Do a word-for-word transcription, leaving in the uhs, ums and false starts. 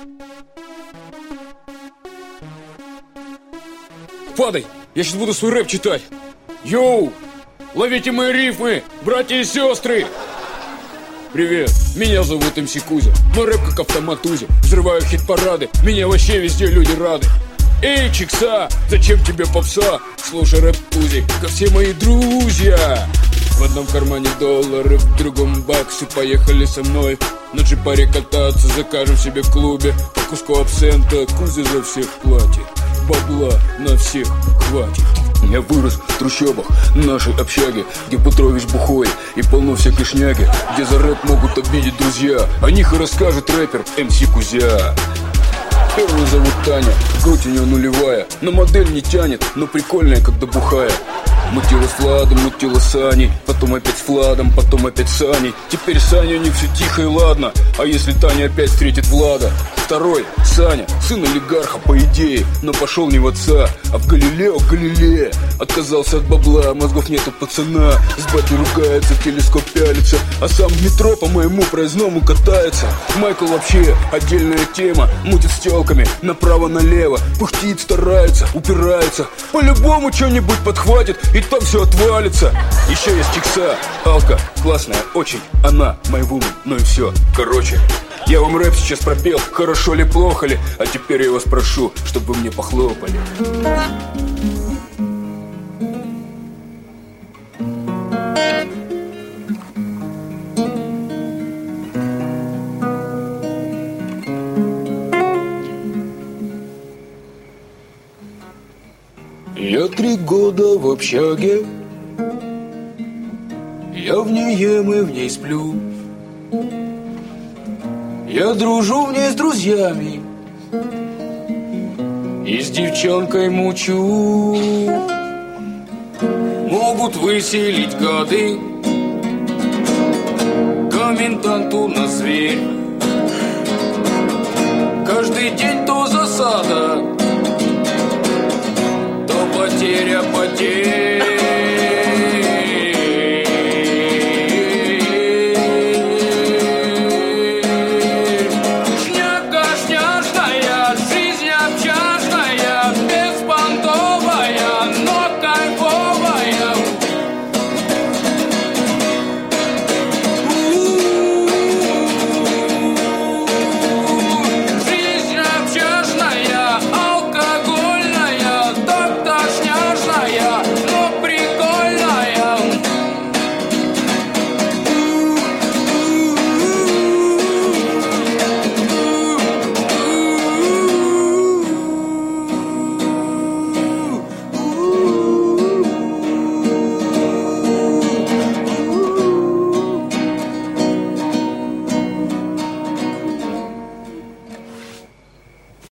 Падай, я сейчас буду свой рэп читать. Йоу, ловите мои рифмы, братья и сестры. Привет, меня зовут эм си Кузя. Мой рэп как автомат Узи. Взрываю хит-парады, меня вообще везде люди рады. Эй, Чикса, зачем тебе попса? Слушай рэп Кузи, как все мои друзья. В одном кармане доллары, в другом баксы. Поехали со мной на джипаре кататься. Закажем себе в клубе по куску абсента. Кузя за всех платит, бабла на всех хватит. Я вырос в трущобах нашей общаги, где Петрович бухой и полно всякой шняги, где за рэп могут обидеть друзья. О них и расскажет рэпер эм си Кузя. Первую зовут Таня, грудь у нее нулевая, на модель не тянет, но прикольная, когда бухая. Мутила с Владом, мутила с Аней, потом опять с Владом, потом опять с Аней. Теперь с Аней у них все тихо и ладно. А если Таня опять встретит Влада? Второй, Саня, сын олигарха по идее, но пошел не в отца, а в Галилео Галилея. Отказался от бабла, мозгов нет у пацана. С батей ругается, телескоп пялится, а сам в метро по моему проездному катается. Майкл вообще отдельная тема, мутит с телками направо-налево, пыхтит, старается, упирается, по-любому что-нибудь подхватит, и там все отвалится. Еще есть Чикса, Алка, классная очень, она мой вумен, ну и все. Короче, я вам рэп сейчас пропел, хорошо ли, плохо ли, а теперь я вас прошу, чтобы вы мне похлопали. Я три года в общаге, я в ней ем и в ней сплю. Я дружу в ней с друзьями и с девчонкой мучу. Могут выселить гады, комендант у нас зверь. Каждый день то засада, то потеря потерь.